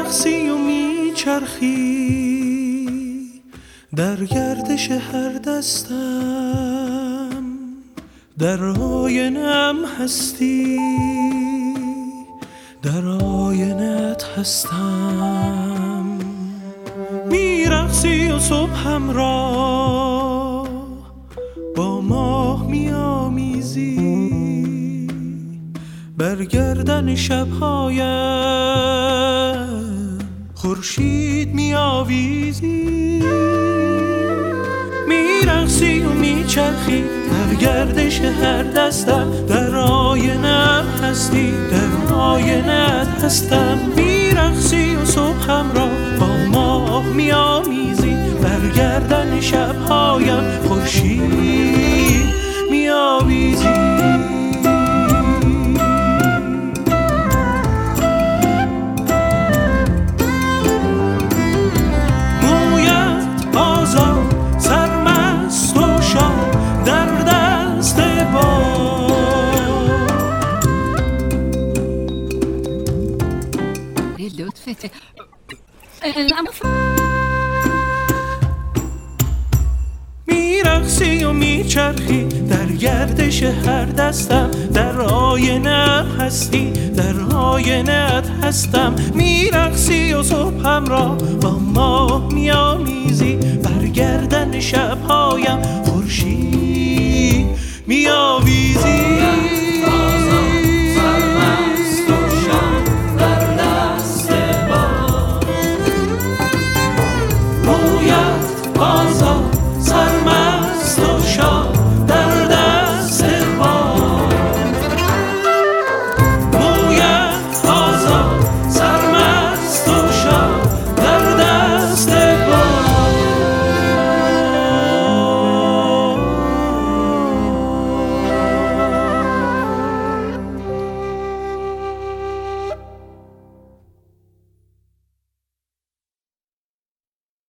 میرقصی و میچرخی در گردش هر دستم، در آینم هستی، در آینت هستم. میرقصی و صبحم را با ماه میامیزی، بر گردن شبهایم خورشید میآویزی. میرقصی و میچرخی در گردش هر دستم، در آینم هستی، در آینت هستم. میرقصی و صبحم را با ماه میآمیزی، بر گردن شبهایم خورشید میآویزی. میرقصی و میچرخی در گردش هر دستم، در آینم هستی، در آینت هستم. میرقصی و صبحم را با ماه میآمیزی، بر گردن شبهایم خورشید میآویزی.